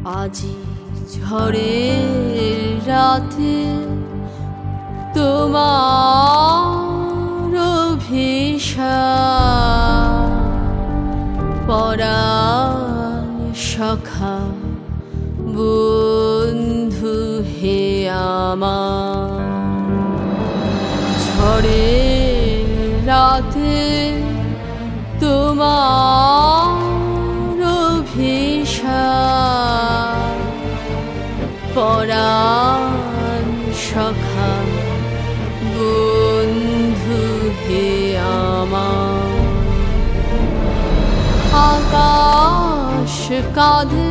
আজি ঝড়ের রাতে তোমার অভিশাপ পরাণ সখা বন্ধু হে আমার। ঝড়ের রাতে তোমার অভিশাপ পরাণ সখা বন্ধু হে আমার। আকাশ কাঁধে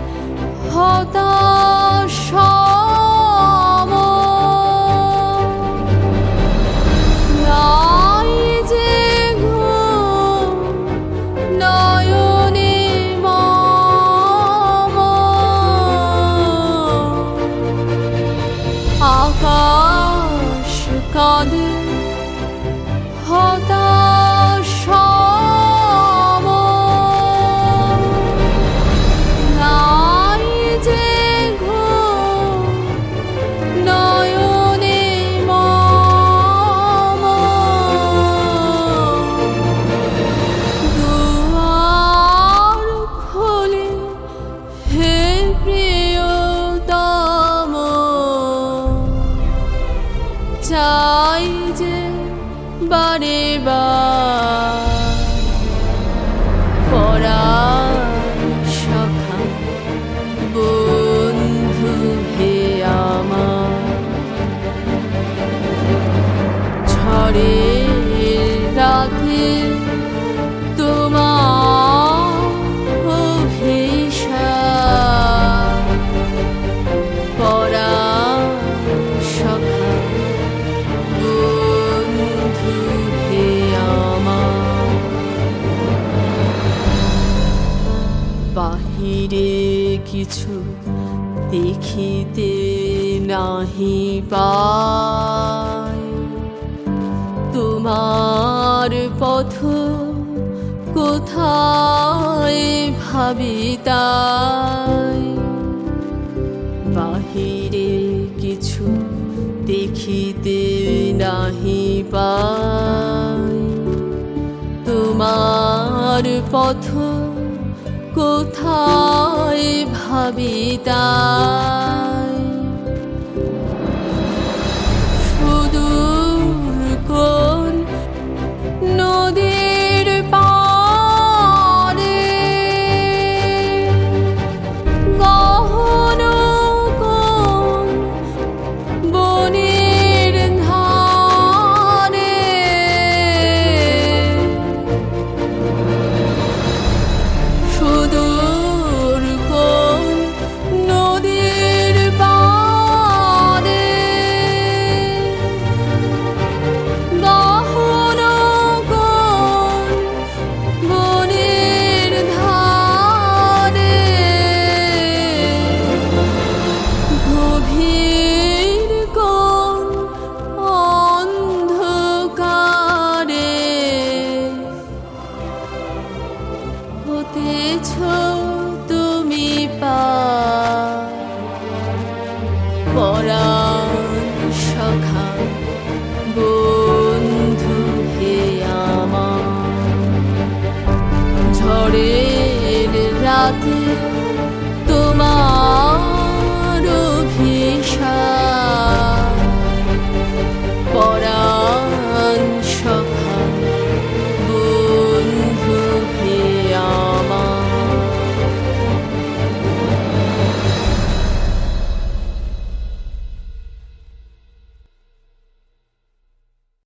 হতাশ নাই যে ঘুম নয়নে মম। আকাশ কাঁধে হতাশ নাই যে ঘুম নয়নে মম। দুয়ার খোলে হে প্রিয়তম, চাই যে বারে বার পরাণ সখা বন্ধু হে আমার। ঝড়ের রাতে তোমার অভিশাপ পরাণ সখা বন্ধু হে আমার। বাহিরে কিছু দেখিতে নাহি পাই, তোমার পথ কোথায় ভাবি তাই। বাহিরে কিছু দেখিতে নাহি পাই, তোমার পথ কোথায় ভাবি তাই। সুদূর কোন নদীর পাড়ে গহন কোন বনের ধারে সুদূর কোন নদীর পাড়ে গহন কোন বনের ধারে গভীর কোন অন্ধকারে হতেছ তুমি পার পরাণ সখা বন্ধু হে আমার। ঝড়ের রাতে